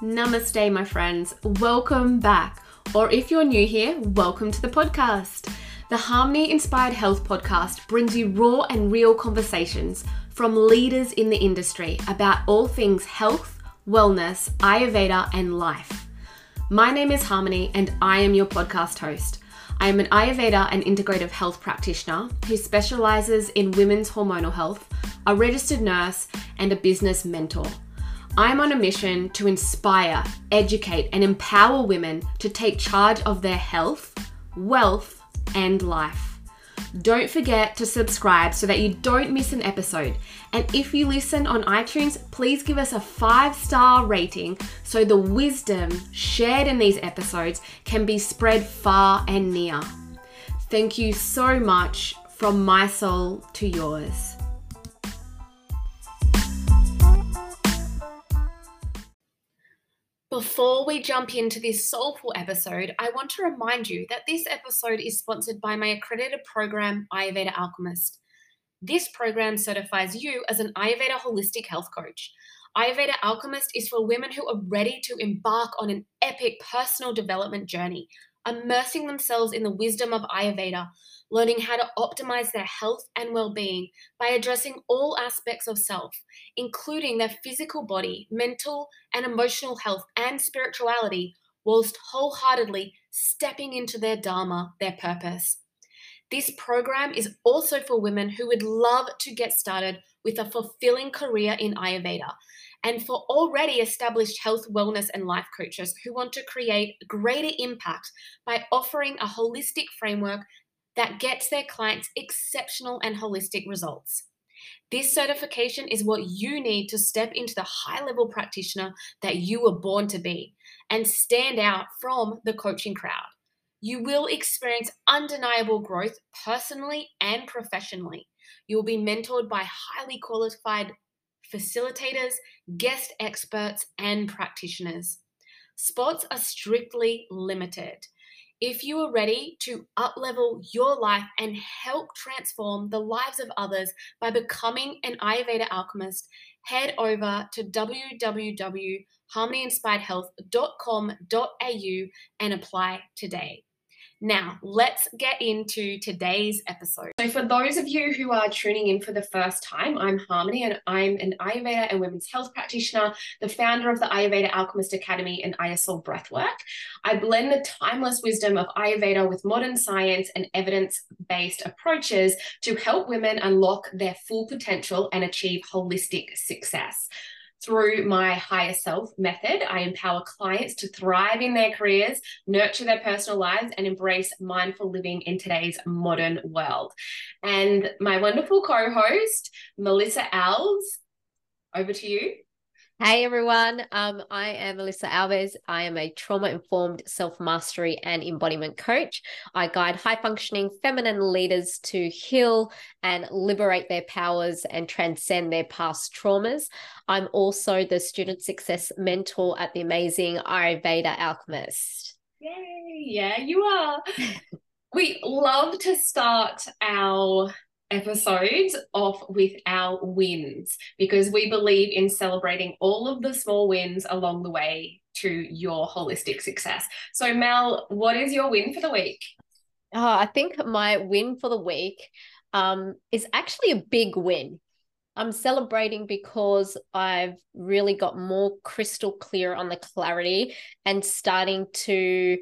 Namaste, my friends. Welcome back. Or if you're new here, welcome to the podcast. The Harmony Inspired Health podcast brings you raw and real conversations from leaders in the industry about all things health, wellness, Ayurveda, and life. My name is Harmony and I am your podcast host. I am an Ayurveda and integrative health practitioner who specializes in women's hormonal health, a registered nurse, and a business mentor. I'm on a mission to inspire, educate, and empower women to take charge of their health, wealth, and life. Don't forget to subscribe so that you don't miss an episode. And if you listen on iTunes, please give us a 5-star rating so the wisdom shared in these episodes can be spread far and near. Thank you so much from my soul to yours. Before we jump into this soulful episode, I want to remind you that this episode is sponsored by my accredited program, Ayurveda Alchemist. This program certifies you as an Ayurveda holistic health coach. Ayurveda Alchemist is for women who are ready to embark on an epic personal development journey, immersing themselves in the wisdom of Ayurveda, learning how to optimize their health and well-being by addressing all aspects of self, including their physical body, mental and emotional health, and spirituality, whilst wholeheartedly stepping into their dharma, their purpose. This program is also for women who would love to get started with a fulfilling career in Ayurveda, and for already established health, wellness, and life coaches who want to create greater impact by offering a holistic framework that gets their clients exceptional and holistic results. This certification is what you need to step into the high-level practitioner that you were born to be and stand out from the coaching crowd. You will experience undeniable growth personally and professionally. You will be mentored by highly qualified facilitators, guest experts, and practitioners. Spots are strictly limited. If you are ready to up-level your life and help transform the lives of others by becoming an Ayurveda alchemist, head over to www.harmonyinspiredhealth.com.au and apply today. Now, let's get into today's episode. So for those of you who are tuning in for the first time, I'm Harmony and I'm an Ayurveda and women's health practitioner, the founder of the Ayurveda Alchemist Academy and ISL Breathwork. I blend the timeless wisdom of Ayurveda with modern science and evidence-based approaches to help women unlock their full potential and achieve holistic success. Through my higher self method, I empower clients to thrive in their careers, nurture their personal lives, and embrace mindful living in today's modern world. And my wonderful co-host, Melissa Alves, over to you. Hey everyone, I am Melissa Alves. I am a trauma-informed self-mastery and embodiment coach. I guide high-functioning feminine leaders to heal and liberate their powers and transcend their past traumas. I'm also the student success mentor at the amazing Ayurveda Alchemist. Yay, yeah, you are. We love to start our episodes off with our wins because we believe in celebrating all of the small wins along the way to your holistic success. So Mel, what is your win for the week? I think my win for the week is actually a big win. I'm celebrating because I've really got more crystal clear on the clarity and starting to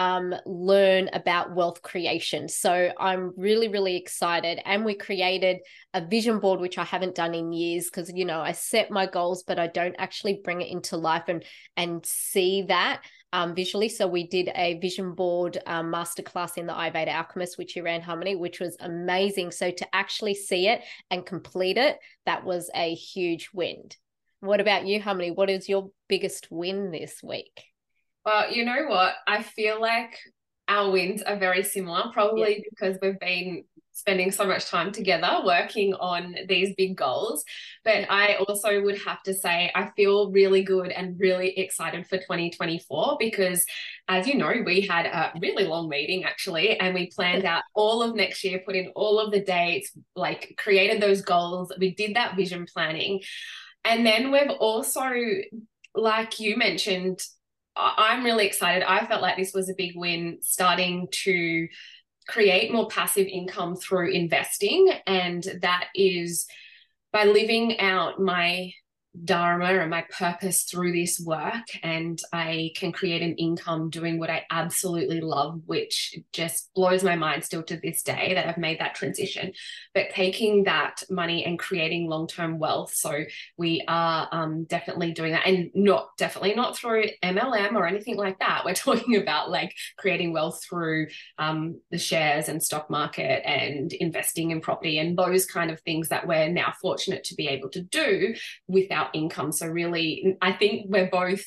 learn about wealth creation. So I'm really, really excited. And we created a vision board, which I haven't done in years because, you know, I set my goals, but I don't actually bring it into life and see that visually. So we did a vision board masterclass in the Ayurveda Alchemist, which you ran, Harmony, which was amazing. So to actually see it and complete it, that was a huge win. What about you, Harmony? What is your biggest win this week? Well, you know what? I feel like our wins are very similar, probably because we've been spending so much time together working on these big goals. But I also would have to say I feel really good and really excited for 2024 because, as you know, we had a really long meeting actually, and we planned out all of next year, put in all of the dates, like created those goals. We did that vision planning. And then we've also like you mentioned, I'm really excited. I felt like this was a big win, starting to create more passive income through investing. And that is by living out my dharma and my purpose through this work, and I can create an income doing what I absolutely love, which just blows my mind still to this day that I've made that transition. But taking that money and creating long-term wealth, so we are definitely doing that, and definitely not through MLM or anything like that. We're talking about like creating wealth through the shares and stock market and investing in property and those kind of things that we're now fortunate to be able to do without income. So really, I think we're both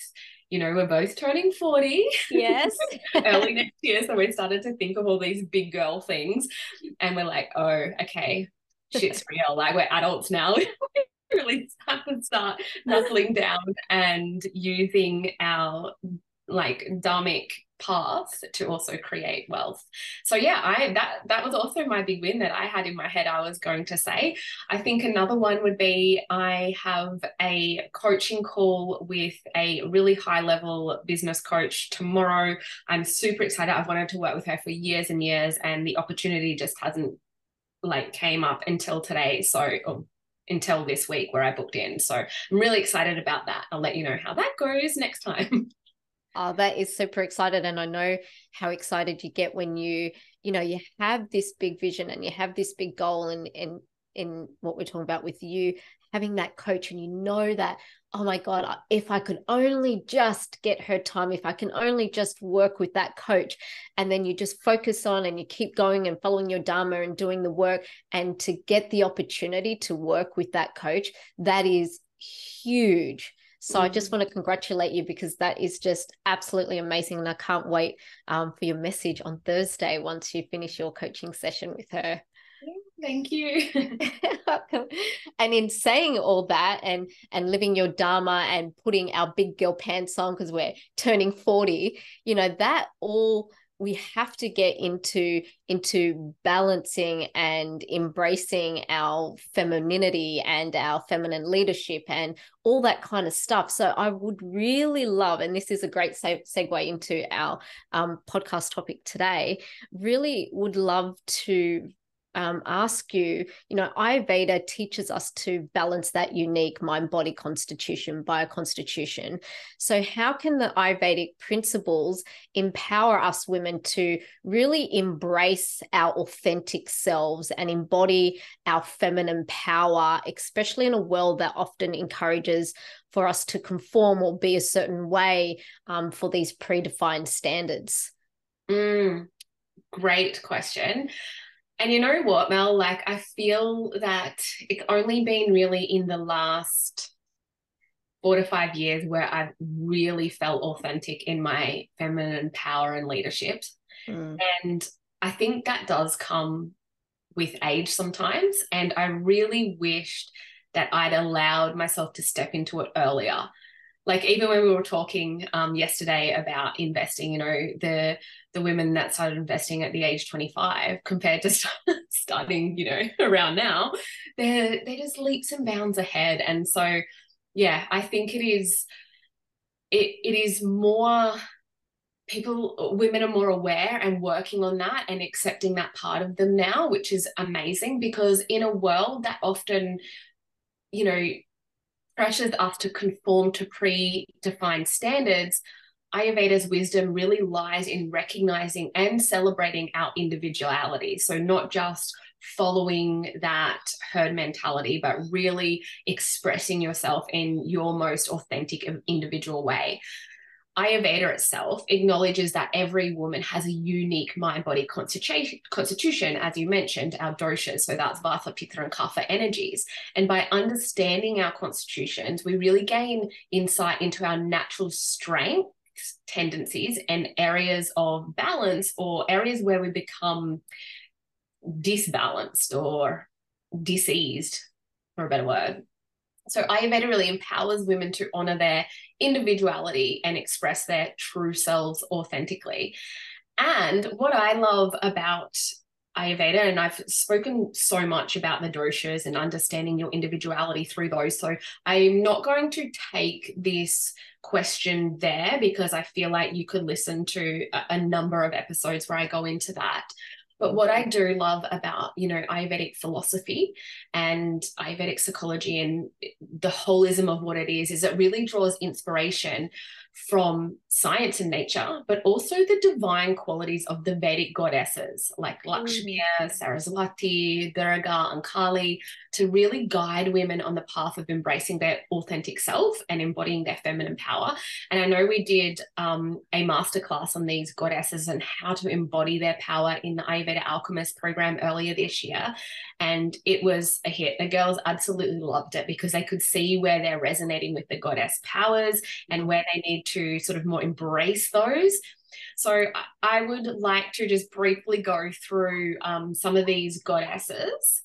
turning 40. Yes. Early next year. So we started to think of all these big girl things, and we're like, oh, okay, shit's real. Like, we're adults now. Really have to start knuckling down and using our like dharmic path to also create wealth. So yeah, that was also my big win that I had in my head I was going to say. I think another one would be I have a coaching call with a really high level business coach tomorrow. I'm super excited. I've wanted to work with her for years and years, and the opportunity just hasn't like came up until today. So until this week where I booked in. So I'm really excited about that. I'll let you know how that goes next time. Oh, that is super excited. And I know how excited you get when you have this big vision and you have this big goal, and in what we're talking about with you having that coach, and you know that, oh my God, if I could only just get her time, if I can only just work with that coach, and then you just focus on and you keep going and following your dharma and doing the work, and to get the opportunity to work with that coach, that is huge. So I just want to congratulate you, because that is just absolutely amazing. And I can't wait for your message on Thursday once you finish your coaching session with her. Thank you. And in saying all that and living your dharma and putting our big girl pants on because we're turning 40, that all we have to get into balancing and embracing our femininity and our feminine leadership and all that kind of stuff. So I would really love, and this is a great segue into our podcast topic today, really would love to ask you, Ayurveda teaches us to balance that unique mind-body constitution, bioconstitution. So how can the Ayurvedic principles empower us women to really embrace our authentic selves and embody our feminine power, especially in a world that often encourages for us to conform or be a certain way for these predefined standards? Great question. And you know what, Mel, like I feel that it's only been really in the last 4 to 5 years where I've really felt authentic in my feminine power and leadership. And I think that does come with age sometimes. And I really wished that I'd allowed myself to step into it earlier. Like even when we were talking yesterday about investing, the women that started investing at the age 25 compared to starting, around now, they're just leaps and bounds ahead. And so, yeah, I think it is more women are more aware and working on that and accepting that part of them now, which is amazing, because in a world that often, pressures us to conform to predefined standards, Ayurveda's wisdom really lies in recognizing and celebrating our individuality. So not just following that herd mentality, but really expressing yourself in your most authentic individual way. Ayurveda itself acknowledges that every woman has a unique mind-body constitution, as you mentioned, our doshas, so that's Vata, Pitta, and Kapha energies. And by understanding our constitutions, we really gain insight into our natural strengths, tendencies, and areas of balance, or areas where we become disbalanced or diseased, for a better word. So Ayurveda really empowers women to honor their individuality and express their true selves authentically. And what I love about Ayurveda, and I've spoken so much about the doshas and understanding your individuality through those. So I'm not going to take this question there because I feel like you could listen to a number of episodes where I go into that. But what I do love about, Ayurvedic philosophy and Ayurvedic psychology and the holism of what it is it really draws inspiration from science and nature, but also the divine qualities of the Vedic goddesses like Lakshmi, Saraswati, Durga, and Kali to really guide women on the path of embracing their authentic self and embodying their feminine power. And I know we did a masterclass on these goddesses and how to embody their power in the Ayurveda Alchemist program earlier this year. And it was a hit. The girls absolutely loved it because they could see where they're resonating with the goddess powers and where they need to sort of more embrace those. So I would like to just briefly go through some of these goddesses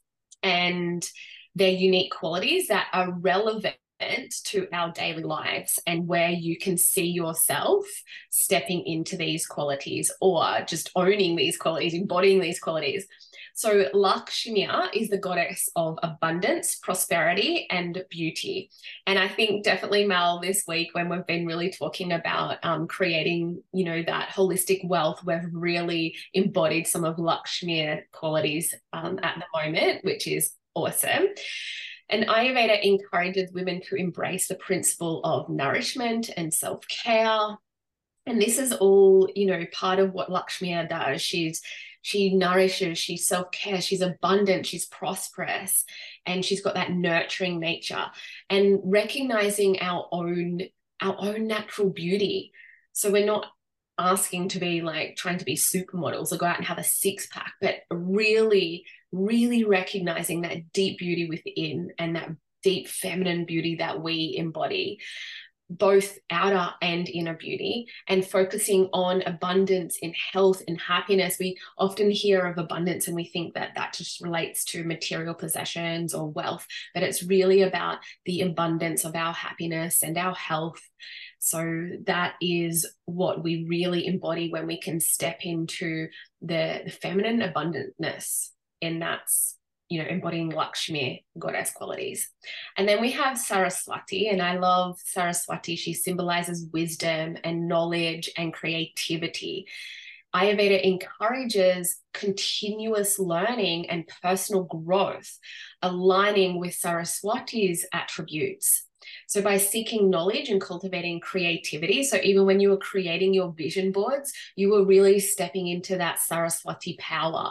and their unique qualities that are relevant to our daily lives and where you can see yourself stepping into these qualities or just owning these qualities, embodying these qualities. So Lakshmi is the goddess of abundance, prosperity, and beauty. And I think definitely, Mel, this week when we've been really talking about creating, that holistic wealth, we've really embodied some of Lakshmi qualities at the moment, which is awesome. And Ayurveda encourages women to embrace the principle of nourishment and self-care. And this is all, part of what Lakshmi does. She nourishes, she's self-care, she's abundant, she's prosperous, and she's got that nurturing nature. And recognizing our own natural beauty. So we're not asking to be like trying to be supermodels or go out and have a six-pack, but really, really recognizing that deep beauty within and that deep feminine beauty that we embody, both outer and inner beauty, and focusing on abundance in health and happiness. We often hear of abundance and we think that that just relates to material possessions or wealth, but it's really about the abundance of our happiness and our health. So that is what we really embody when we can step into the feminine abundantness, and that's embodying Lakshmi, goddess qualities. And then we have Saraswati, and I love Saraswati. She symbolizes wisdom and knowledge and creativity. Ayurveda encourages continuous learning and personal growth, aligning with Saraswati's attributes. So by seeking knowledge and cultivating creativity, so even when you were creating your vision boards, you were really stepping into that Saraswati power.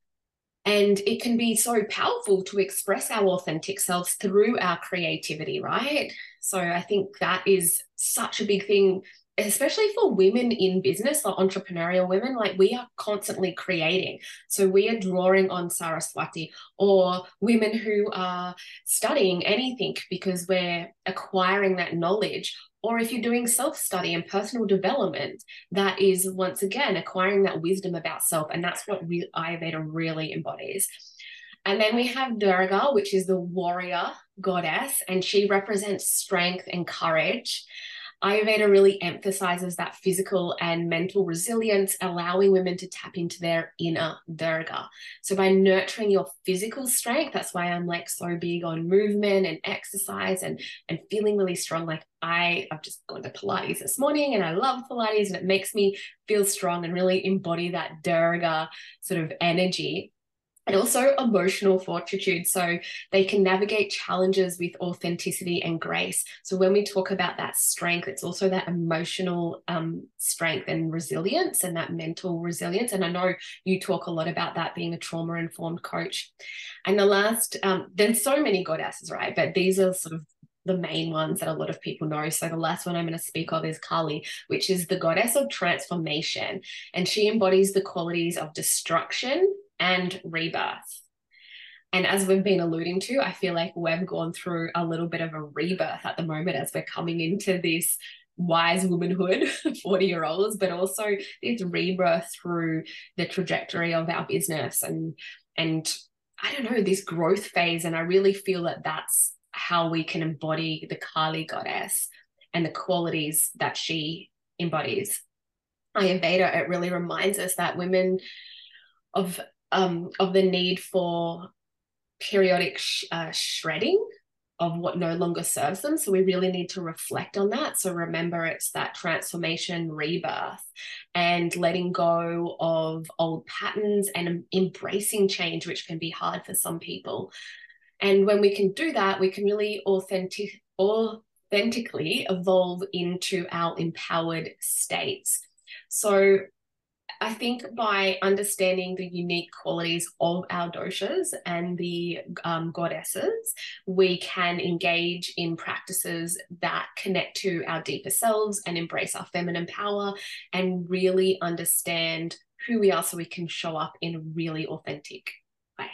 And it can be so powerful to express our authentic selves through our creativity, right? So I think that is such a big thing, especially for women in business or entrepreneurial women. Like, we are constantly creating. So we are drawing on Saraswati, or women who are studying anything because we're acquiring that knowledge. Or if you're doing self-study and personal development, that is, once again, acquiring that wisdom about self. And that's what Ayurveda really embodies. And then we have Durga, which is the warrior goddess, and she represents strength and courage. Ayurveda really emphasizes that physical and mental resilience, allowing women to tap into their inner Durga. So by nurturing your physical strength, that's why I'm like so big on movement and exercise and feeling really strong. Like I've just gone to Pilates this morning and I love Pilates, and it makes me feel strong and really embody that Durga sort of energy. And also emotional fortitude. So they can navigate challenges with authenticity and grace. So when we talk about that strength, it's also that emotional strength and resilience and that mental resilience. And I know you talk a lot about that, being a trauma-informed coach. And the last, there's so many goddesses, right? But these are sort of the main ones that a lot of people know. So the last one I'm going to speak of is Kali, which is the goddess of transformation. And she embodies the qualities of destruction and rebirth. And as we've been alluding to, I feel like we've gone through a little bit of a rebirth at the moment as we're coming into this wise womanhood, 40-year-olds, but also this rebirth through the trajectory of our business and I don't know, this growth phase. And I really feel that that's how we can embody the Kali goddess and the qualities that she embodies. Ayurveda, it really reminds us that women of of the need for periodic shredding of what no longer serves them. So we really need to reflect on that. So remember, it's that transformation, rebirth, and letting go of old patterns and embracing change, which can be hard for some people. And when we can do that, we can really authentically evolve into our empowered states. So I think by understanding the unique qualities of our doshas and the goddesses, we can engage in practices that connect to our deeper selves and embrace our feminine power and really understand who we are so we can show up in a really authentic way.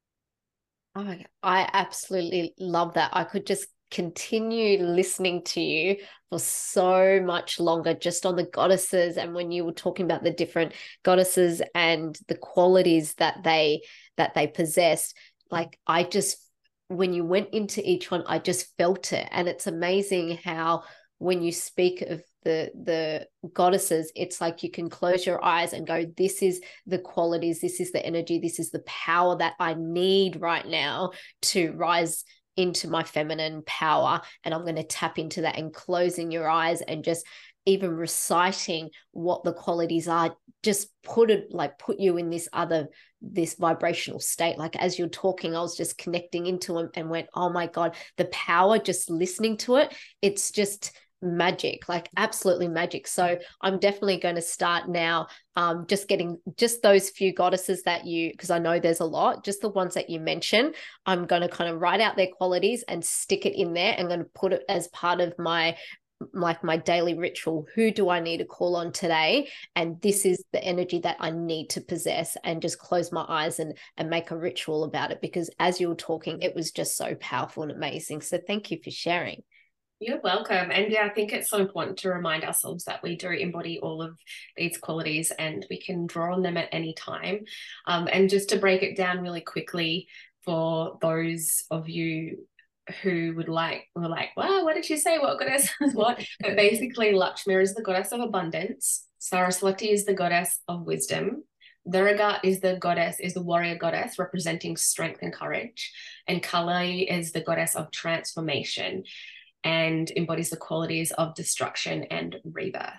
Oh my God. I absolutely love that. I could just continue listening to you for so much longer just on the goddesses, and when you were talking about the different goddesses and the qualities that they possessed. Like, I just, when you went into each one, I just felt it. And it's amazing how when you speak of the goddesses, it's like you can close your eyes and go, this is the qualities, this is the energy, this is the power that I need right now to rise into my feminine power. And I'm going to tap into that. And closing your eyes and just even reciting what the qualities are, just put you in this vibrational state. Like, as you're talking, I was just connecting into it and went, oh my God, the power, just listening to it, it's just magic, like absolutely magic. So I'm definitely going to start now, just getting just those few goddesses that because I know there's a lot, just the ones that you mentioned. I'm going to kind of write out their qualities and stick it in there. I'm going to put it as part of my daily ritual. Who do I need to call on today? And this is the energy that I need to possess, and just close my eyes and make a ritual about it, because as you were talking, it was just so powerful and amazing. So thank you for sharing. You're welcome. And yeah, I think it's so important to remind ourselves that we do embody all of these qualities and we can draw on them at any time. And just to break it down really quickly for those of you who were like, wow, what did she say? What goddess is what? But basically, Lakshmi is the goddess of abundance. Saraswati is the goddess of wisdom. Durga is the warrior goddess representing strength and courage. And Kali is the goddess of transformation and embodies the qualities of destruction and rebirth.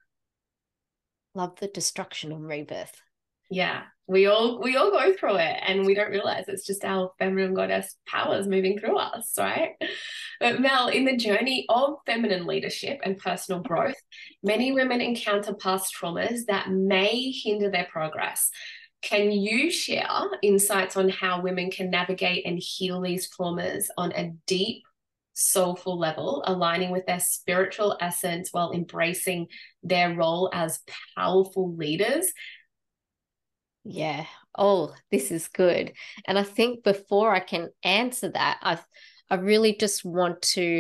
Love the destruction and rebirth. Yeah, we all go through it and we don't realize it's just our feminine goddess powers moving through us, right? But Mel, in the journey of feminine leadership and personal growth, many women encounter past traumas that may hinder their progress. Can you share insights on how women can navigate and heal these traumas on a deep, soulful level, aligning with their spiritual essence while embracing their role as powerful leaders? Yeah. Oh, this is good. And I think before I can answer that, I really just want to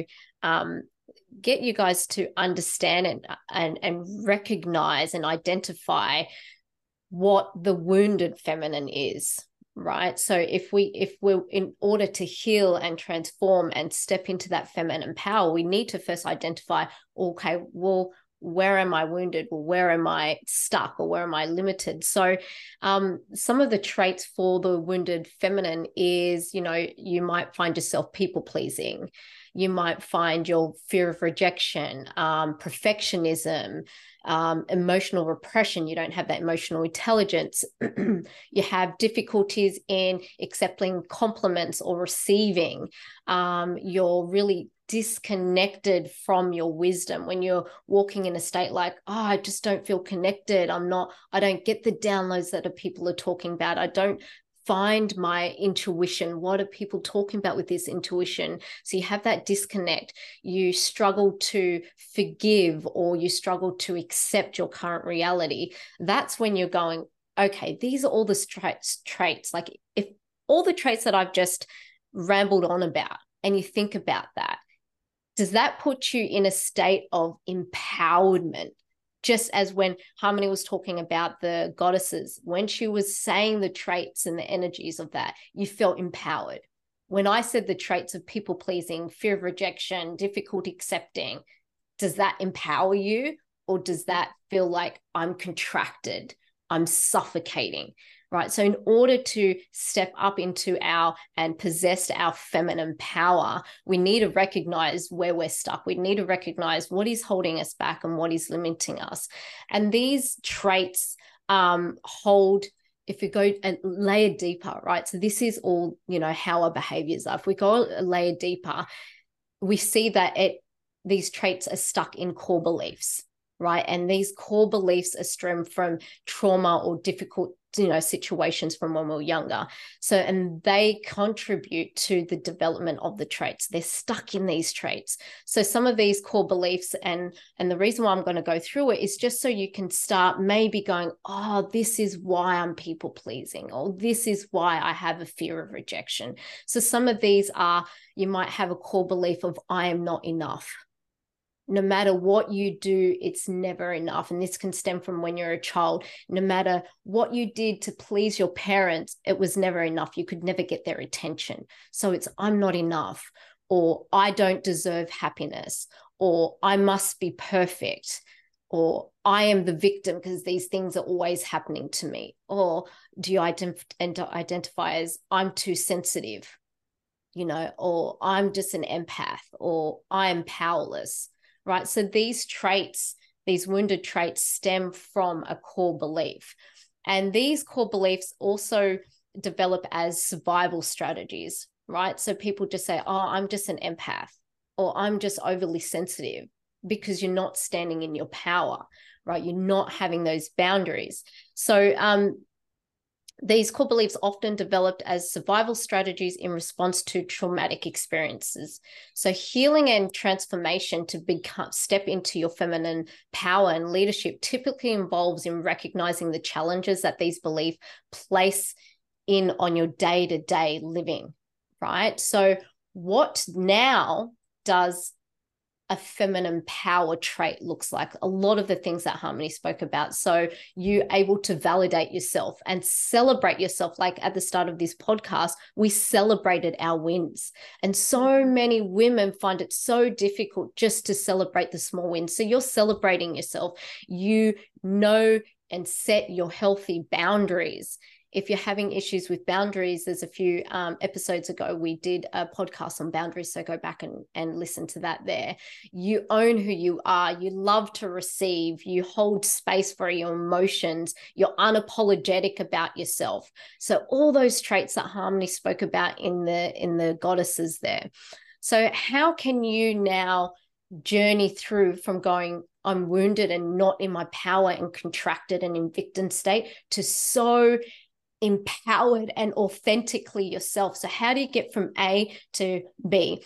get you guys to understand and recognize and identify what the wounded feminine is. Right. So if we're in order to heal and transform and step into that feminine power, we need to first identify, okay, well, where am I wounded? Well, where am I stuck, or where am I limited? So some of the traits for the wounded feminine is, you might find yourself people pleasing. You might find your fear of rejection, perfectionism, emotional repression. You don't have that emotional intelligence. You have difficulties in accepting compliments or receiving. You're really disconnected from your wisdom when you're walking in a state like, oh, I just don't feel connected. I don't get the downloads that people are talking about. I don't find my intuition. What are people talking about with this intuition? So you have that disconnect. You struggle to forgive, or you struggle to accept your current reality. That's when you're going, okay, these are all the traits. Like, if all the traits that I've just rambled on about, and you think about that, does that put you in a state of empowerment? Just as when Harmony was talking about the goddesses, when she was saying the traits and the energies of that, you felt empowered. When I said the traits of people pleasing, fear of rejection, difficulty accepting, does that empower you? Or does that feel like I'm contracted, I'm suffocating? right? So in order to step up into and possess our feminine power, we need to recognize where we're stuck. We need to recognize what is holding us back and what is limiting us. And these traits hold, if we go a layer deeper, right? So this is all, how our behaviors are. If we go a layer deeper, we see that these traits are stuck in core beliefs, right? And these core beliefs are stemmed from trauma or difficult, situations from when we were younger. So, and they contribute to the development of the traits. They're stuck in these traits. So some of these core beliefs, and the reason why I'm going to go through it is just so you can start maybe going, oh, this is why I'm people pleasing, or this is why I have a fear of rejection. So some of these are, you might have a core belief of, I am not enough. No matter what you do, it's never enough. And this can stem from when you're a child. No matter what you did to please your parents, it was never enough. You could never get their attention. So it's, I'm not enough, or I don't deserve happiness, or I must be perfect, or I am the victim because these things are always happening to me. Or do you identify as, I'm too sensitive, or I'm just an empath, or I am powerless. Right? So these traits, these wounded traits, stem from a core belief. And these core beliefs also develop as survival strategies, right? So people just say, oh, I'm just an empath, or I'm just overly sensitive, because you're not standing in your power, right? You're not having those boundaries. So these core beliefs often developed as survival strategies in response to traumatic experiences. So healing and transformation to step into your feminine power and leadership typically involves in recognizing the challenges that these beliefs place on your day-to-day living, right? So what now does a feminine power trait looks like? A lot of the things that Harmony spoke about. So you're able to validate yourself and celebrate yourself. Like at the start of this podcast, we celebrated our wins. And so many women find it so difficult just to celebrate the small wins. So you're celebrating yourself. You know and set your healthy boundaries. If you're having issues with boundaries, there's a few episodes ago, we did a podcast on boundaries. So go back and listen to that there. You own who you are. You love to receive. You hold space for your emotions. You're unapologetic about yourself. So all those traits that Harmony spoke about in the goddesses there. So how can you now journey through from going, I'm wounded and not in my power and contracted and in victim state, to so empowered and authentically yourself? So how do you get from A to B?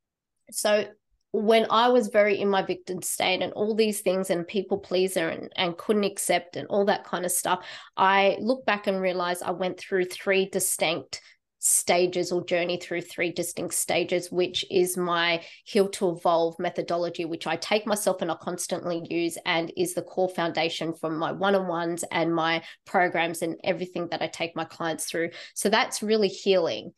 So when I was very in my victim state and all these things and people pleaser and couldn't accept and all that kind of stuff, I look back and realize I went through three distinct stages, or journey through three distinct stages, which is my Heal to Evolve methodology, which I take myself and I constantly use, and is the core foundation from my one-on-ones and my programs and everything that I take my clients through. So that's really healing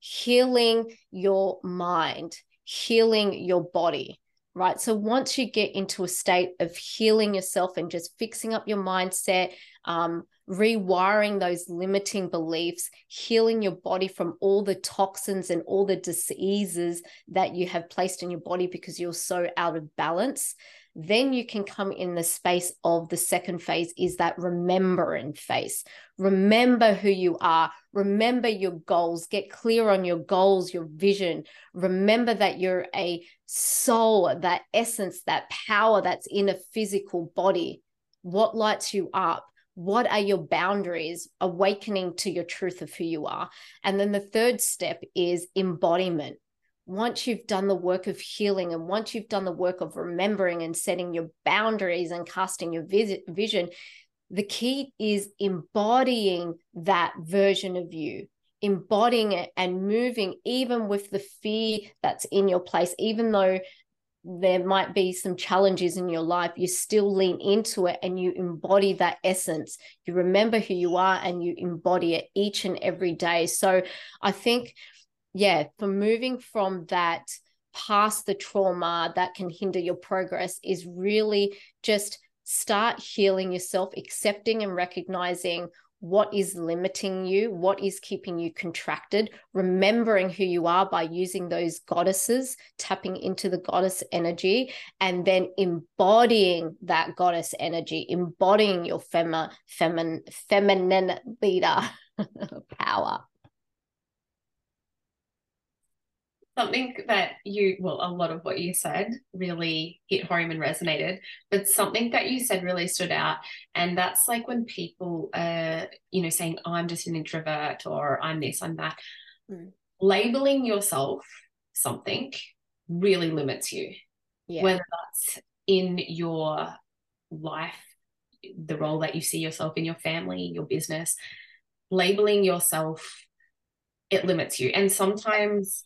your mind, healing your body, right? So once you get into a state of healing yourself and just fixing up your mindset, rewiring those limiting beliefs, healing your body from all the toxins and all the diseases that you have placed in your body because you're so out of balance, then you can come in the space of the second phase, is that remembering phase. Remember who you are. Remember your goals. Get clear on your goals, your vision. Remember that you're a soul, that essence, that power that's in a physical body. What lights you up? What are your boundaries? Awakening to your truth of who you are. And then the third step is embodiment. Once you've done the work of healing, and once you've done the work of remembering and setting your boundaries and casting your vision, the key is embodying that version of you, embodying it and moving even with the fear that's in your place. Even though there might be some challenges in your life, you still lean into it and you embody that essence. You remember who you are and you embody it each and every day. So I think, for moving from that past the trauma that can hinder your progress is really just start healing yourself, accepting and recognizing what is limiting you, what is keeping you contracted, remembering who you are by using those goddesses, tapping into the goddess energy, and then embodying that goddess energy, embodying your feminine leader power. Something that a lot of what you said really hit home and resonated, but something that you said really stood out. And that's like when people are, saying, oh, I'm just an introvert, or I'm this, I'm that. Labeling yourself something really limits you. Yeah. Whether that's in your life, the role that you see yourself in, your family, your business, labeling yourself, it limits you. And sometimes,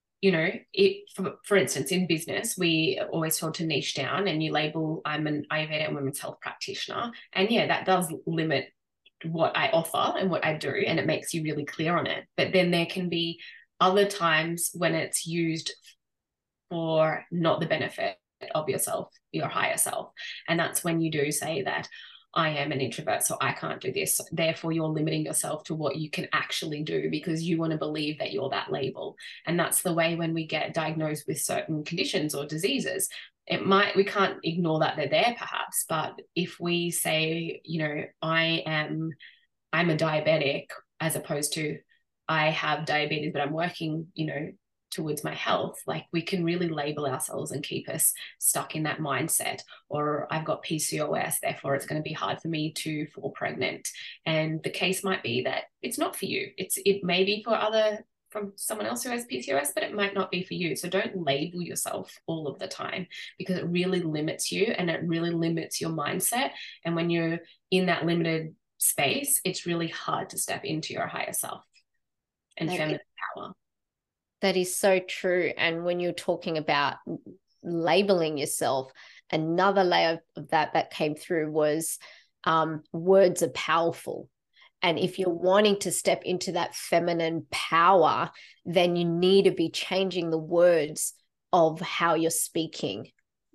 for instance, in business, we are always told to niche down, and you label, I'm an Ayurveda and women's health practitioner. And yeah, that does limit what I offer and what I do, and it makes you really clear on it. But then there can be other times when it's used for not the benefit of yourself, your higher self. And that's when you do say that I am an introvert, so I can't do this. Therefore, you're limiting yourself to what you can actually do because you want to believe that you're that label. And that's the way when we get diagnosed with certain conditions or diseases. We can't ignore that they're there perhaps, but if we say, I'm a diabetic, as opposed to I have diabetes, but I'm working, towards my health, like we can really label ourselves and keep us stuck in that mindset. Or I've got PCOS, therefore it's going to be hard for me to fall pregnant. And the case might be that it's not for you. It may be from someone else who has PCOS, but it might not be for you. So don't label yourself all of the time, because it really limits you and it really limits your mindset. And when you're in that limited space, it's really hard to step into your higher self and feminine power. That is so true. And when you're talking about labeling yourself, another layer of that came through was words are powerful. And if you're wanting to step into that feminine power, then you need to be changing the words of how you're speaking.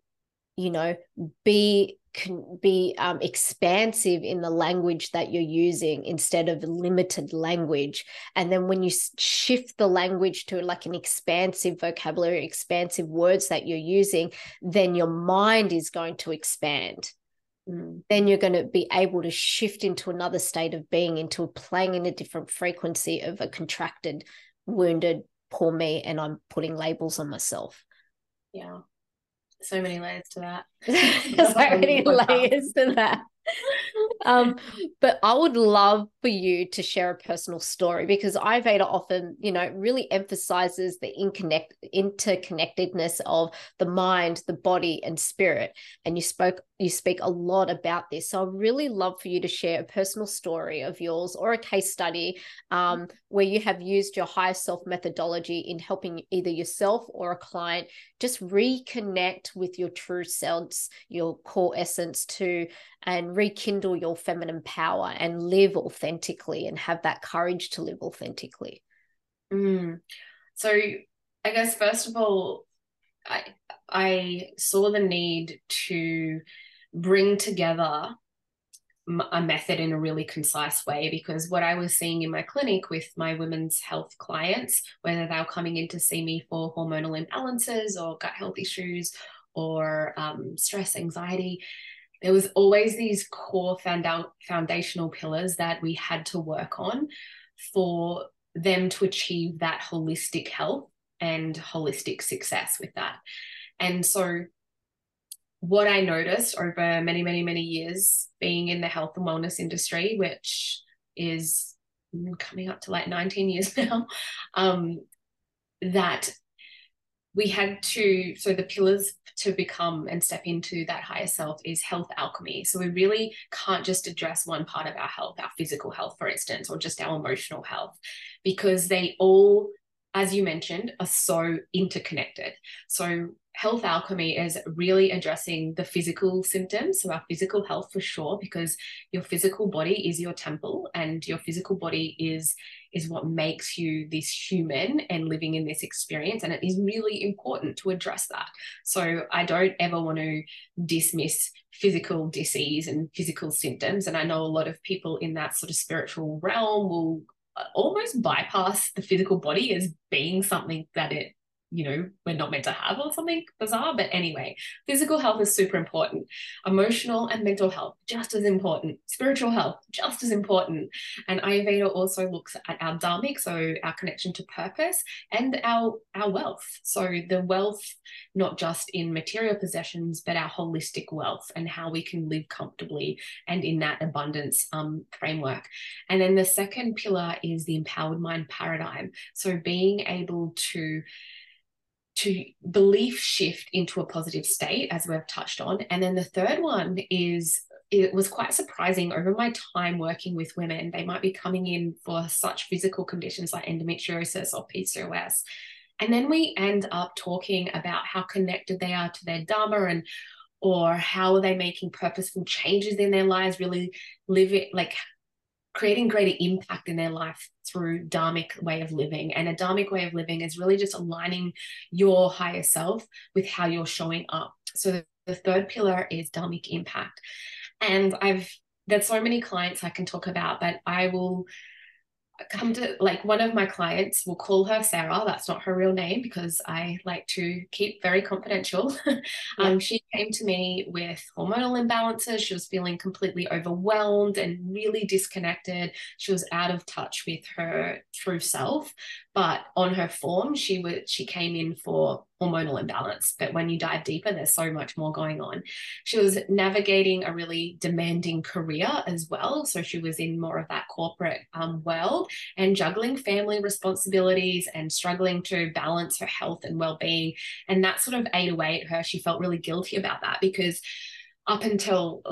Be expansive in the language that you're using instead of limited language. And then when you shift the language to like an expansive vocabulary, expansive words that you're using, then your mind is going to expand. Then you're going to be able to shift into another state of being, into playing in a different frequency of a contracted, wounded, poor me, and I'm putting labels on myself. Yeah. So many layers to that. So many layers to that. But I would love for you to share a personal story, because Ayurveda often, really emphasizes the interconnectedness of the mind, the body, and spirit. And you speak a lot about this. So I'd really love for you to share a personal story of yours or a case study where you have used your higher self methodology in helping either yourself or a client just reconnect with your true selves, your core essence and rekindle your feminine power and live authentically and have that courage to live authentically. So I guess, first of all, I saw the need to bring together a method in a really concise way, because what I was seeing in my clinic with my women's health clients, whether they were coming in to see me for hormonal imbalances or gut health issues or stress, anxiety, there was always these core foundational pillars that we had to work on for them to achieve that holistic health and holistic success with that. And so what I noticed over many, many, many years being in the health and wellness industry, which is coming up to like 19 years now, that we had to, so the pillars to become and step into that higher self is health alchemy. So we really can't just address one part of our health, our physical health, for instance, or just our emotional health, because they all as you mentioned, are so interconnected. So health alchemy is really addressing the physical symptoms, so our physical health for sure, because your physical body is your temple, and your physical body is what makes you this human and living in this experience. And it is really important to address that. So I don't ever want to dismiss physical disease and physical symptoms. And I know a lot of people in that sort of spiritual realm will almost bypass the physical body as being something that it, we're not meant to have, or something bizarre. But anyway, physical health is super important. Emotional and mental health, just as important. Spiritual health, just as important. And Ayurveda also looks at our dharmic, so our connection to purpose, and our wealth. So the wealth, not just in material possessions, but our holistic wealth and how we can live comfortably and in that abundance framework. And then the second pillar is the empowered mind paradigm. So being able to belief shift into a positive state, as we've touched on. And then the third one is, it was quite surprising over my time working with women. They might be coming in for such physical conditions like endometriosis or PCOS. And then we end up talking about how connected they are to their Dharma, and or how are they making purposeful changes in their lives, really living, like creating greater impact in their life through dharmic way of living. And a dharmic way of living is really just aligning your higher self with how you're showing up. So the third pillar is dharmic impact. And there's so many clients I can talk about, but I will come to, like, one of my clients, will call her Sarah. That's not her real name because I like to keep very confidential. Yeah. She came to me with hormonal imbalances. She was feeling completely overwhelmed and really disconnected. She was out of touch with her true self. But on her form, she came in for hormonal imbalance. But when you dive deeper, there's so much more going on. She was navigating a really demanding career as well. So she was in more of that corporate world, and juggling family responsibilities and struggling to balance her health and well-being. And that sort of ate away at her. She felt really guilty about that, because up until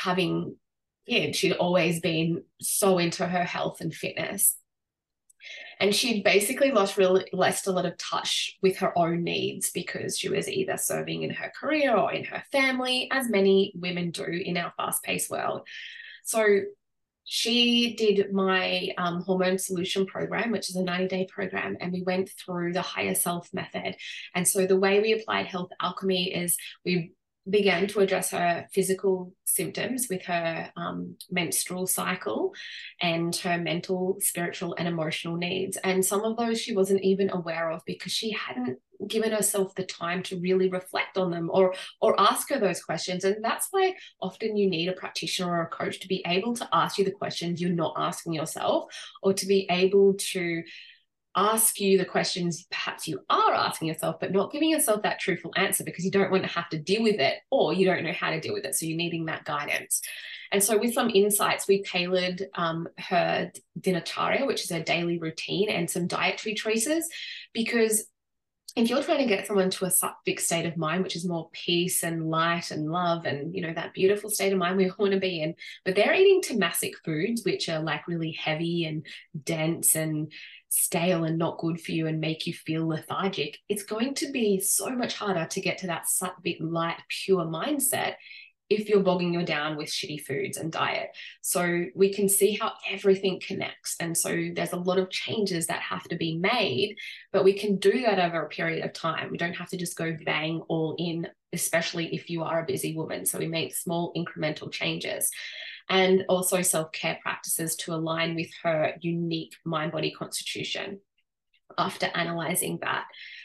she'd always been so into her health and fitness. And she'd basically lost a lot of touch with her own needs, because she was either serving in her career or in her family, as many women do in our fast-paced world. So she did my hormone solution program, which is a 90-day program, and we went through the higher self method. And so the way we applied health alchemy is we began to address her physical symptoms with her menstrual cycle and her mental, spiritual, and emotional needs. And some of those she wasn't even aware of, because she hadn't given herself the time to really reflect on them or ask her those questions. And that's why often you need a practitioner or a coach to be able to ask you the questions you're not asking yourself, or to be able to ask you the questions perhaps you are asking yourself, but not giving yourself that truthful answer, because you don't want to have to deal with it, or you don't know how to deal with it. So you're needing that guidance. And so with some insights, we tailored her dinacharya, which is her daily routine, and some dietary choices, because if you're trying to get someone to a sattvic state of mind, which is more peace and light and love and, that beautiful state of mind we all want to be in, but they're eating tamasic foods, which are like really heavy and dense and stale and not good for you and make you feel lethargic, it's going to be so much harder to get to that sattvic, light, pure mindset if you're bogging you down with shitty foods and diet. So we can see how everything connects. And so there's a lot of changes that have to be made, but we can do that over a period of time. We don't have to just go bang all in, especially if you are a busy woman. So we make small incremental changes. And also self-care practices to align with her unique mind-body constitution after analyzing that.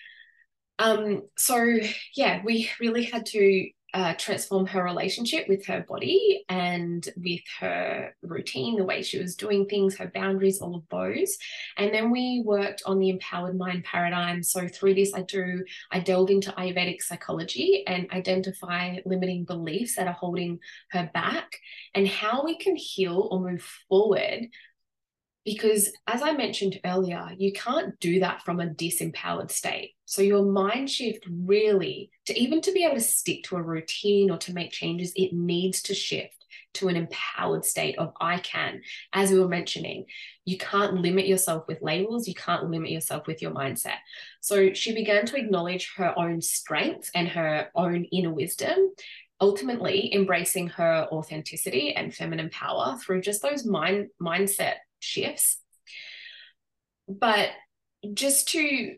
So yeah, we really had to transform her relationship with her body and with her routine, the way she was doing things, her boundaries, all of those. And then we worked on the empowered mind paradigm. So through this, I delve into Ayurvedic psychology and identify limiting beliefs that are holding her back, and how we can heal or move forward. Because as I mentioned earlier, you can't do that from a disempowered state. So your mind shift really, to be able to stick to a routine or to make changes, it needs to shift. to an empowered state of I can. As we were mentioning, you can't limit yourself with labels. You can't limit yourself with your mindset. So she began to acknowledge her own strengths and her own inner wisdom, ultimately embracing her authenticity and feminine power through just those mindset shifts. But just to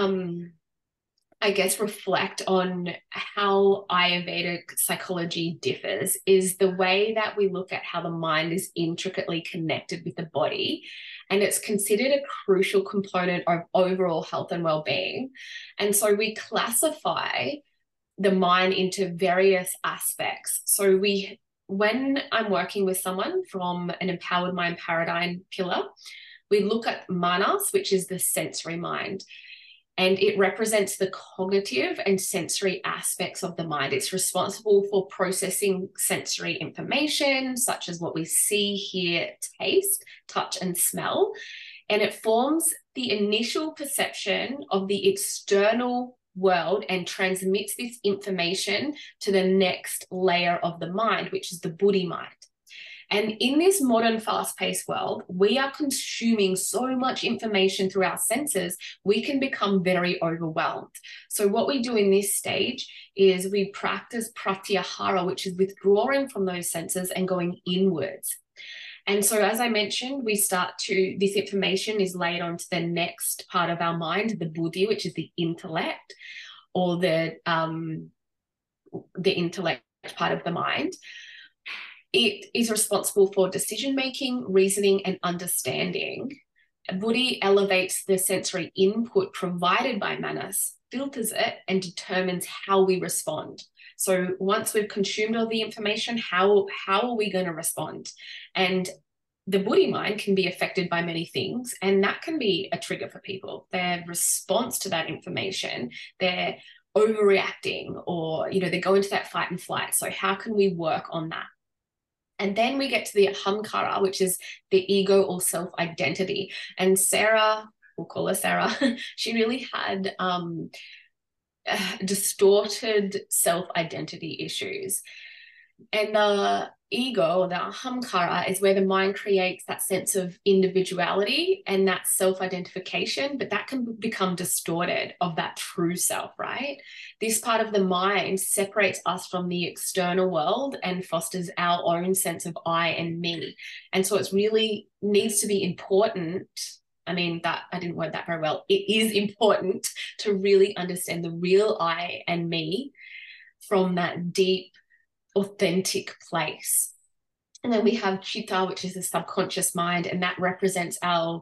I guess, reflect on how Ayurvedic psychology differs is the way that we look at how the mind is intricately connected with the body. And it's considered a crucial component of overall health and well-being. And so we classify the mind into various aspects. So when I'm working with someone from an empowered mind paradigm pillar, we look at manas, which is the sensory mind. And it represents the cognitive and sensory aspects of the mind. It's responsible for processing sensory information, such as what we see, hear, taste, touch, and smell. And it forms the initial perception of the external world and transmits this information to the next layer of the mind, which is the buddhi mind. And in this modern fast-paced world, we are consuming so much information through our senses, we can become very overwhelmed. So what we do in this stage is we practice pratyahara, which is withdrawing from those senses and going inwards. And so, as I mentioned, this information is laid onto the next part of our mind, the buddhi, which is the intellect, or the intellect part of the mind. It is responsible for decision-making, reasoning, and understanding. Buddhi elevates the sensory input provided by manas, filters it, and determines how we respond. So once we've consumed all the information, how are we going to respond? And the buddhi mind can be affected by many things, and that can be a trigger for people. Their response to that information, they're overreacting, or they go into that fight and flight. So how can we work on that? And then we get to the ahamkara, which is the ego or self-identity. And Sarah, we'll call her Sarah, she really had distorted self-identity issues. And the ego, or the ahamkara, is where the mind creates that sense of individuality and that self-identification, but that can become distorted of that true self, right? This part of the mind separates us from the external world and fosters our own sense of I and me. And so it's really needs to be important. I mean, that I didn't word that very well. It is important to really understand the real I and me from that deep, authentic place. And then we have chitta, which is the subconscious mind, and that represents our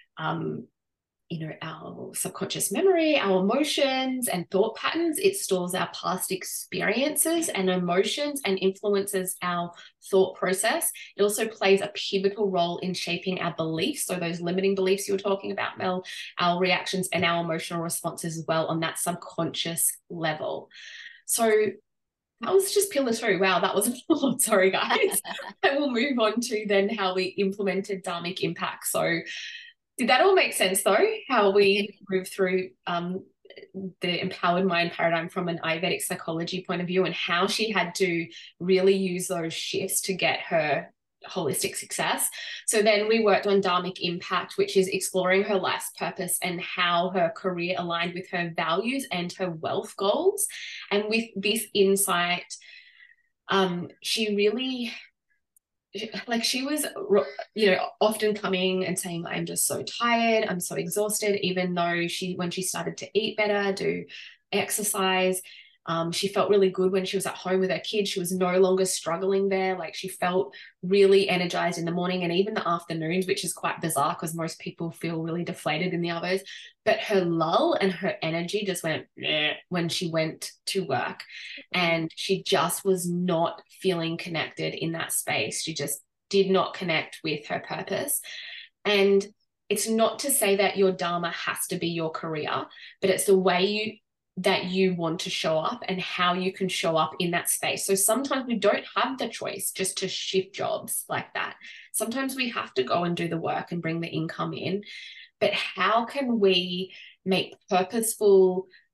our subconscious memory, our emotions and thought patterns. It stores our past experiences and emotions and influences our thought process. It also plays a pivotal role in shaping our beliefs. So those limiting beliefs you were talking about, Mel, our reactions and our emotional responses as well on that subconscious level. So that was just pillar 2. Wow, that was a lot. Sorry, guys. And we'll move on to then how we implemented dharmic impact. So did that all make sense, though, how we move through the empowered mind paradigm from an Ayurvedic psychology point of view, and how she had to really use those shifts to get her holistic success? So then we worked on dharmic impact, which is exploring her life's purpose and how her career aligned with her values and her wealth goals. And with this insight, she really, she was often coming and saying, I'm just so tired, I'm so exhausted, even though when she started to eat better, do exercise, she felt really good when she was at home with her kids. She was no longer struggling there. Like, she felt really energized in the morning and even the afternoons, which is quite bizarre because most people feel really deflated in the others. But her lull and her energy just went when she went to work, and she just was not feeling connected in that space. She just did not connect with her purpose. And it's not to say that your dharma has to be your career, but it's the way that you want to show up and how you can show up in that space. So sometimes we don't have the choice just to shift jobs like that. Sometimes we have to go and do the work and bring the income in. But how can we make purposeful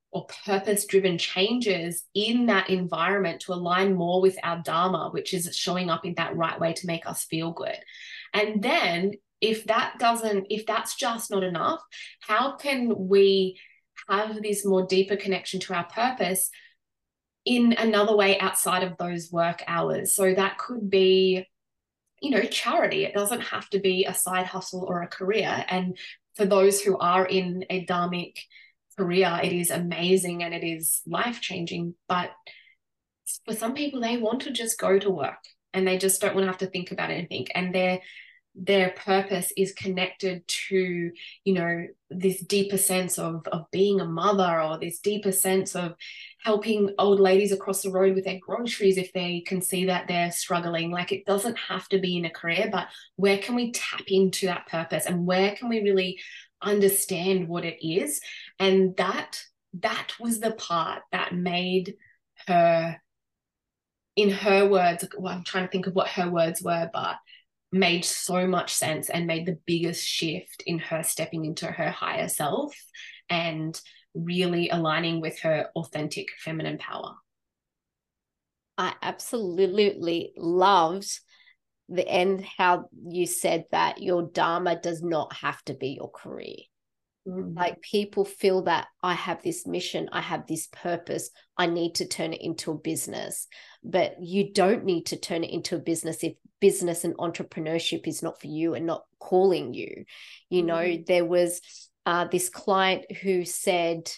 or purpose-driven changes in that environment to align more with our Dharma, which is showing up in that right way to make us feel good. And then if that's just not enough, how can we have this more deeper connection to our purpose in another way outside of those work hours? So that could be, charity. It doesn't have to be a side hustle or a career. And for those who are in a dharmic career, it is amazing and it is life-changing. But for some people, they want to just go to work and they just don't want to have to think about anything. And their purpose is connected to, this deeper sense of being a mother, or this deeper sense of helping old ladies across the road with their groceries if they can see that they're struggling. Like, it doesn't have to be in a career, but where can we tap into that purpose and where can we really understand what it is? And that was the part that made her, in her words, well, I'm trying to think of what her words were, but made so much sense and made the biggest shift in her stepping into her higher self and really aligning with her authentic feminine power. I absolutely loved the end, how you said that your Dharma does not have to be your career. Like, people feel that I have this mission, I have this purpose, I need to turn it into a business. But you don't need to turn it into a business if business and entrepreneurship is not for you and not calling you. There was this client who said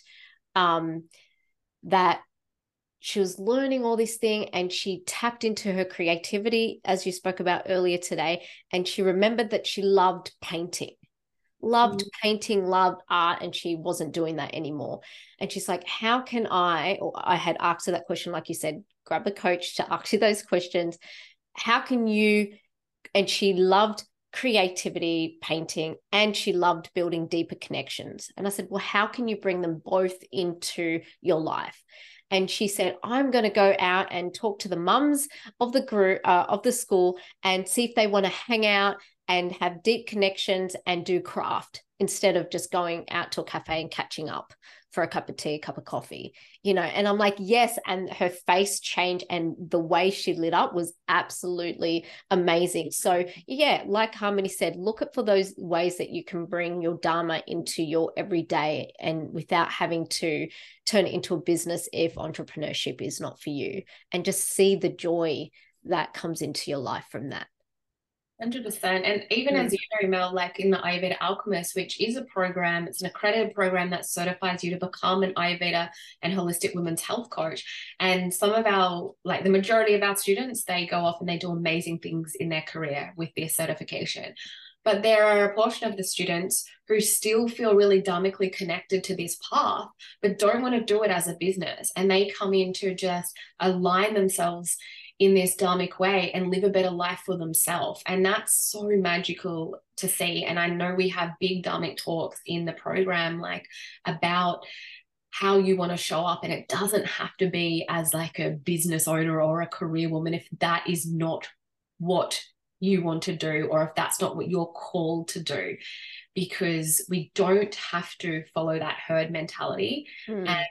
that she was learning all this thing and she tapped into her creativity, as you spoke about earlier today, and she remembered that she loved painting. Loved painting, loved art, and she wasn't doing that anymore. And she's like, how can I had asked her that question, like you said, grab a coach to ask you those questions. How can you, and she loved creativity, painting, and she loved building deeper connections. And I said, well, how can you bring them both into your life? And she said, I'm going to go out and talk to the mums of the group, of the school, and see if they want to hang out and have deep connections and do craft instead of just going out to a cafe and catching up for a cup of tea, a cup of coffee, and I'm like, yes. And her face changed and the way she lit up was absolutely amazing. So yeah, like Harmony said, look for those ways that you can bring your Dharma into your everyday and without having to turn it into a business if entrepreneurship is not for you, and just see the joy that comes into your life from that. 100%. And even as you know, Mel, like in the Ayurveda Alchemist, which is a program, it's an accredited program that certifies you to become an Ayurveda and holistic women's health coach. And some of our, like the majority of our students, they go off and they do amazing things in their career with their certification. But there are a portion of the students who still feel really dharmically connected to this path, but don't want to do it as a business. And they come in to just align themselves in this dharmic way and live a better life for themselves. And that's so magical to see. And I know we have big dharmic talks in the program, like about how you want to show up. And it doesn't have to be as like a business owner or a career woman if that is not what you want to do, or if that's not what you're called to do, because we don't have to follow that herd mentality. And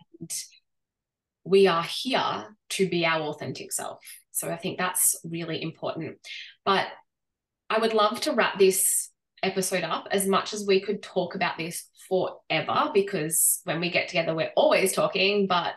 we are here to be our authentic self. So I think that's really important. But I would love to wrap this episode up. As much as we could talk about this forever, because when we get together, we're always talking, but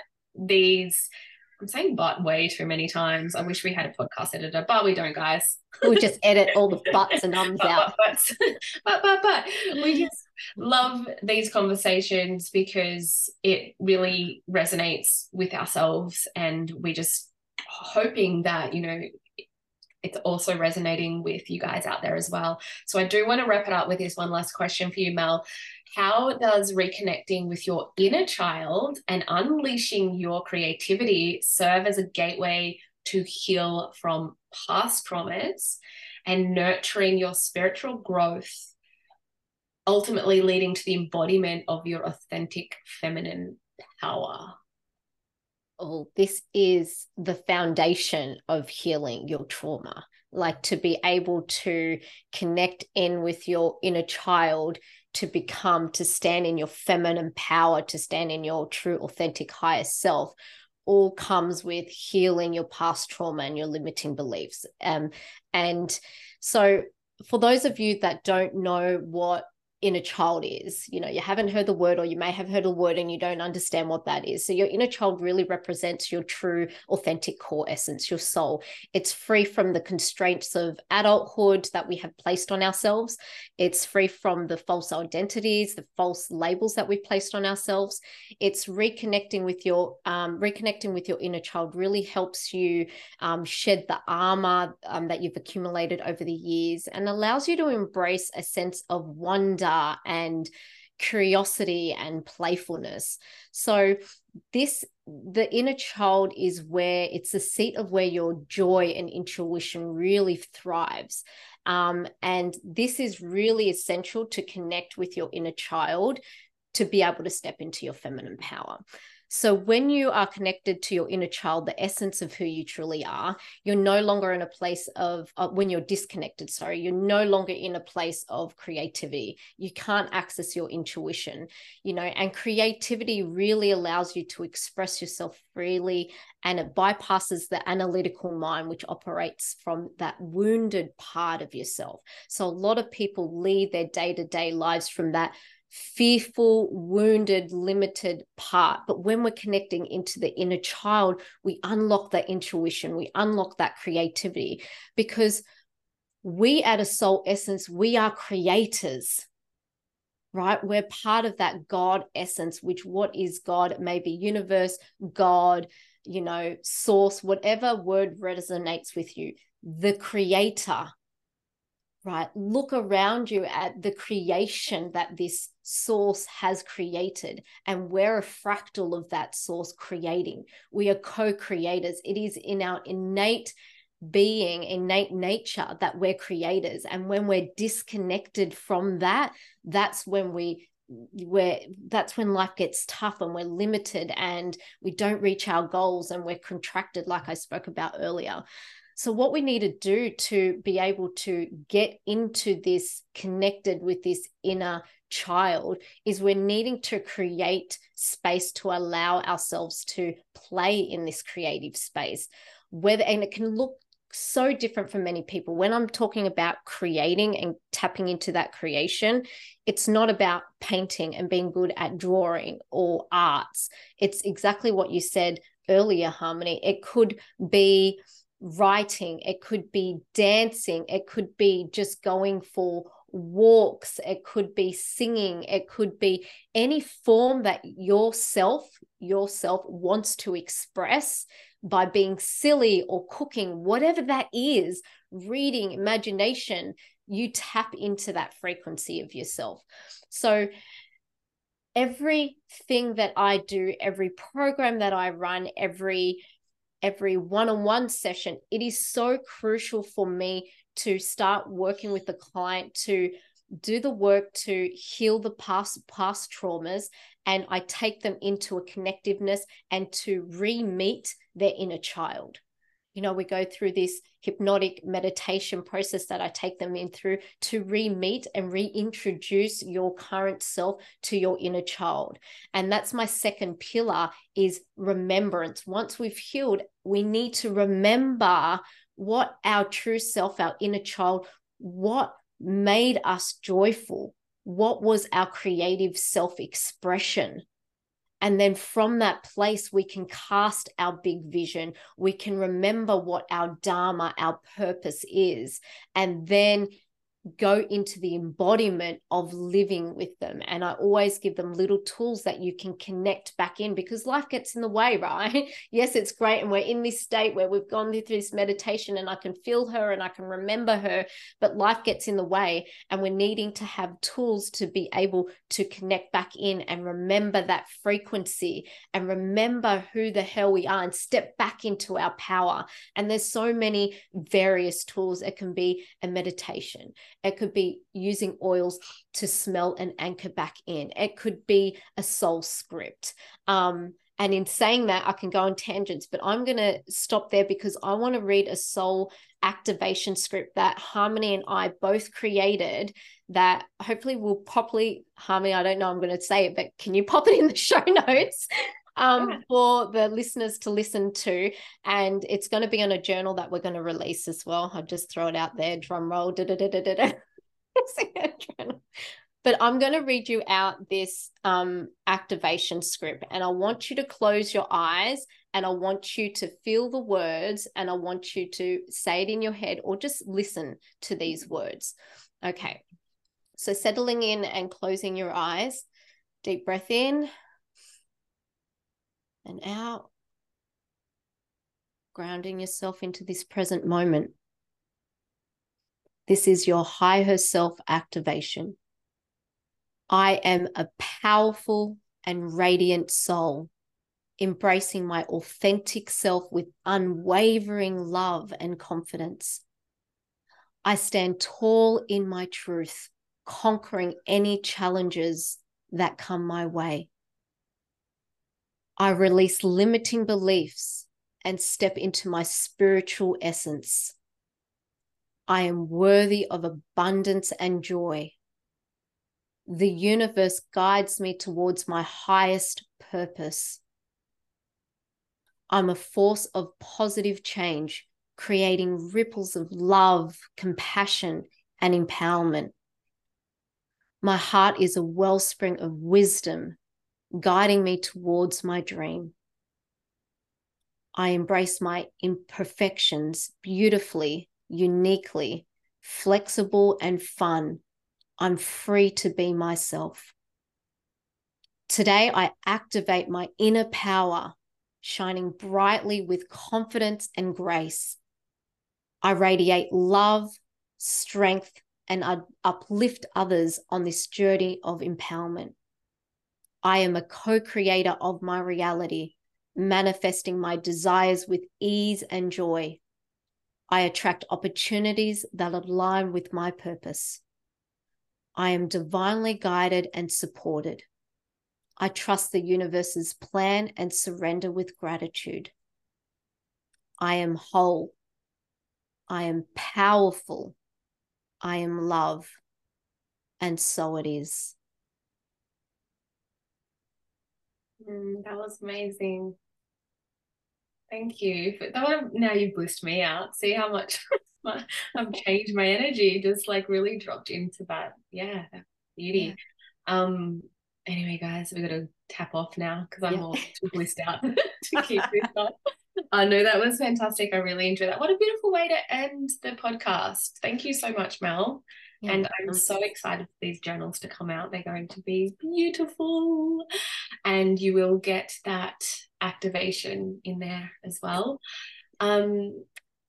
I'm saying but way too many times. I wish we had a podcast editor, but we don't, guys. We'll just edit all the buts and ums out. But we just love these conversations because it really resonates with ourselves, and we just hoping that, it's also resonating with you guys out there as well. So I do want to wrap it up with this one last question for you, Mel. How does reconnecting with your inner child and unleashing your creativity serve as a gateway to heal from past traumas and nurturing your spiritual growth, ultimately leading to the embodiment of your authentic feminine power? Oh, this is the foundation of healing your trauma. Like, to be able to connect in with your inner child to become, to stand in your feminine power, to stand in your true, authentic, higher self, all comes with healing your past trauma and your limiting beliefs. And so for those of you that don't know what inner child is, you haven't heard the word, or you may have heard a word and you don't understand what that is. So your inner child really represents your true, authentic core essence, your soul. It's free from the constraints of adulthood that we have placed on ourselves. It's free from the false identities, the false labels that we've placed on ourselves. It's reconnecting with your inner child really helps you shed the armor that you've accumulated over the years, and allows you to embrace a sense of wonder and curiosity and playfulness. So the inner child is where it's the seat of where your joy and intuition really thrives. And this is really essential to connect with your inner child to be able to step into your feminine power. So when you are connected to your inner child, the essence of who you truly are, you're no longer in a place of, when you're disconnected, you're no longer in a place of creativity. You can't access your intuition, and creativity really allows you to express yourself freely, and it bypasses the analytical mind, which operates from that wounded part of yourself. So a lot of people lead their day-to-day lives from that fearful, wounded, limited part. But when we're connecting into the inner child, we unlock that intuition, we unlock that creativity, because we at a soul essence, we are creators, right? We're part of that God essence, which what is God? It may be universe, God, source, whatever word resonates with you, the creator. Right? Look around you at the creation that this source has created, and we're a fractal of that source creating. We are co-creators. It is in our innate being, innate nature, that we're creators. And when we're disconnected from that, that's when that's when life gets tough and we're limited and we don't reach our goals and we're contracted, like I spoke about earlier. So what we need to do to be able to get into this, connected with this inner child, is we're needing to create space to allow ourselves to play in this creative space. And it can look so different for many people. When I'm talking about creating and tapping into that creation, it's not about painting and being good at drawing or arts. It's exactly what you said earlier, Harmony. It could be writing, it could be dancing, it could be just going for walks, it could be singing, it could be any form that yourself wants to express by being silly or cooking, whatever that is, reading, imagination. You tap into that frequency of yourself. So everything that I do, every program that I run, every one-on-one session, it is so crucial for me to start working with the client to do the work to heal the past traumas, and I take them into a connectiveness and to re-meet their inner child. We go through this hypnotic meditation process that I take them in through to re-meet and reintroduce your current self to your inner child. And that's my second pillar, is remembrance. Once we've healed, we need to remember what our true self, our inner child, what made us joyful, what was our creative self-expression. And then from that place, we can cast our big vision. We can remember what our dharma, our purpose is, and then go into the embodiment of living with them. And I always give them little tools that you can connect back in, because life gets in the way, right? Yes, it's great. And we're in this state where we've gone through this meditation and I can feel her and I can remember her, but life gets in the way. And we're needing to have tools to be able to connect back in and remember that frequency and remember who the hell we are and step back into our power. And there's so many various tools. It can be a meditation. It could be using oils to smell and anchor back in. It could be a soul script. And And in saying that, I can go on tangents, but I'm going to stop there because I want to read a soul activation script that Harmony and I both created that hopefully will properly, Harmony, I don't know I'm going to say it, but can you pop it in the show notes for the listeners to listen to? And it's going to be on a journal that we're going to release as well. I'll just throw it out there, drum roll. But I'm going to read you out this activation script, and I want you to close your eyes, and I want you to feel the words, and I want you to say it in your head or just listen to these words. Okay. So settling in and closing your eyes, deep breath in and out, grounding yourself into this present moment. This is your higher self activation. I am a powerful and radiant soul, embracing my authentic self with unwavering love and confidence. I stand tall in my truth, conquering any challenges that come my way. I release limiting beliefs and step into my spiritual essence. I am worthy of abundance and joy. The universe guides me towards my highest purpose. I'm a force of positive change, creating ripples of love, compassion, and empowerment. My heart is a wellspring of wisdom, guiding me towards my dream. I embrace my imperfections beautifully, uniquely, flexible, and fun. I'm free to be myself. Today, I activate my inner power, shining brightly with confidence and grace. I radiate love, strength, and uplift others on this journey of empowerment. I am a co-creator of my reality, manifesting my desires with ease and joy. I attract opportunities that align with my purpose. I am divinely guided and supported. I trust the universe's plan and surrender with gratitude. I am whole. I am powerful. I am love. And so it is. That was amazing. Thank you. Now you've blissed me out. See how much I've changed my energy, just like really dropped into that. Yeah, that beauty. Yeah. Anyway, guys, we got to tap off now because I'm all too blissed out to keep this up. No, that was fantastic. I really enjoyed that. What a beautiful way to end the podcast. Thank you so much, Mel. Yeah, and I'm so excited for these journals to come out. They're going to be beautiful. And you will get that activation in there as well. And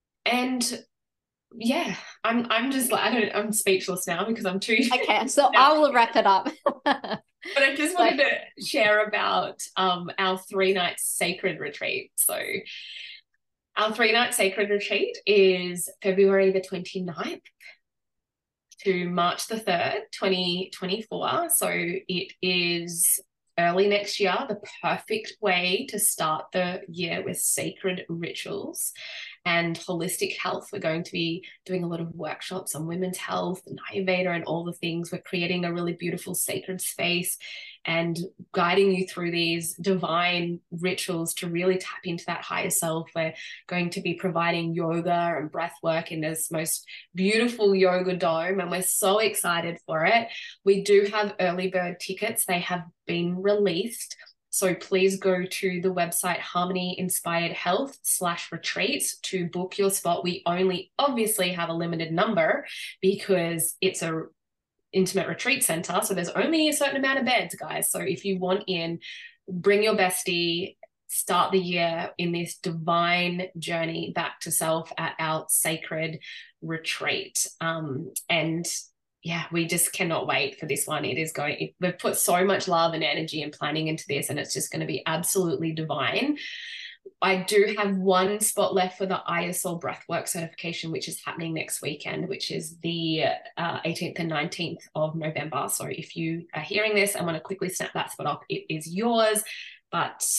yeah, I'm just like, I'm speechless now because I'm too. Okay, so I will wrap it up. But I just wanted to share about our 3-night sacred retreat. So our 3-night sacred retreat is February the 29th to March the 3rd, 2024. So it is early next year, the perfect way to start the year with sacred rituals and holistic health. We're going to be doing a lot of workshops on women's health and Ayurveda and all the things. We're creating a really beautiful sacred space and guiding you through these divine rituals to really tap into that higher self. We're going to be providing yoga and breath work in this most beautiful yoga dome, and we're so excited for it. We do have early bird tickets. They have been released. So please go to the website Harmony Inspired Health /retreats to book your spot. We only obviously have a limited number because it's a intimate retreat center. So there's only a certain amount of beds, guys. So if you want in, bring your bestie, start the year in this divine journey back to self at our sacred retreat. And yeah, we just cannot wait for this one. We've put so much love and energy and planning into this, and it's just going to be absolutely divine. I do have one spot left for the ISL Breathwork certification, which is happening next weekend, which is the 18th and 19th of November. So if you are hearing this and want to quickly snap that spot up, it is yours. But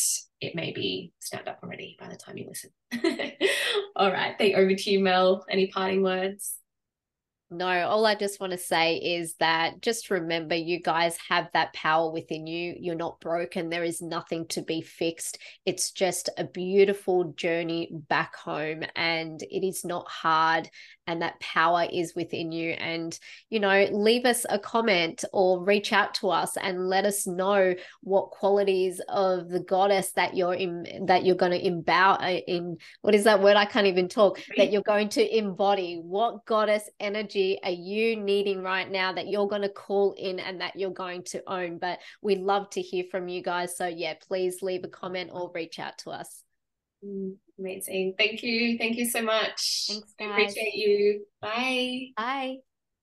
it may be stand up already by the time you listen. All right, over to you, Mel. Any parting words? No, all I just want to say is that just remember, you guys have that power within you. You're not broken. There is nothing to be fixed. It's just a beautiful journey back home, and it is not hard. And that power is within you. And, you know, leave us a comment or reach out to us and let us know what qualities of the goddess that you're going to in, what is that word? I can't even talk, that you're going to embody. What goddess energy are you needing right now that you're going to call in and that you're going to own? But we love to hear from you guys. So yeah, please leave a comment or reach out to us. Amazing. Thank you. Thank you so much. Thanks, guys. I appreciate you. Bye. Bye.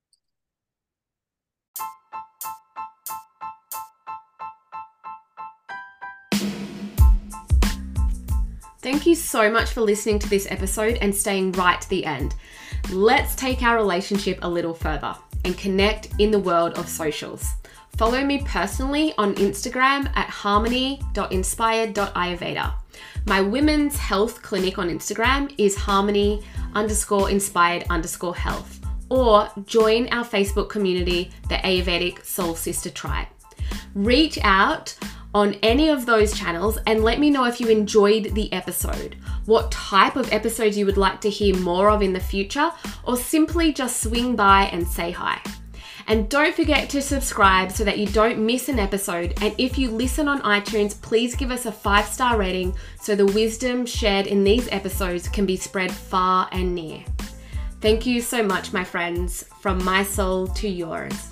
Thank you so much for listening to this episode and staying right to the end. Let's take our relationship a little further and connect in the world of socials. Follow me personally on Instagram at harmony.inspired.ayurveda. My women's health clinic on Instagram is harmony_inspired_health, or join our Facebook community, the Ayurvedic Soul Sister Tribe. Reach out on any of those channels and let me know if you enjoyed the episode, what type of episodes you would like to hear more of in the future, or simply just swing by and say hi. And don't forget to subscribe so that you don't miss an episode. And if you listen on iTunes, please give us a 5-star rating so the wisdom shared in these episodes can be spread far and near. Thank you so much, my friends, from my soul to yours.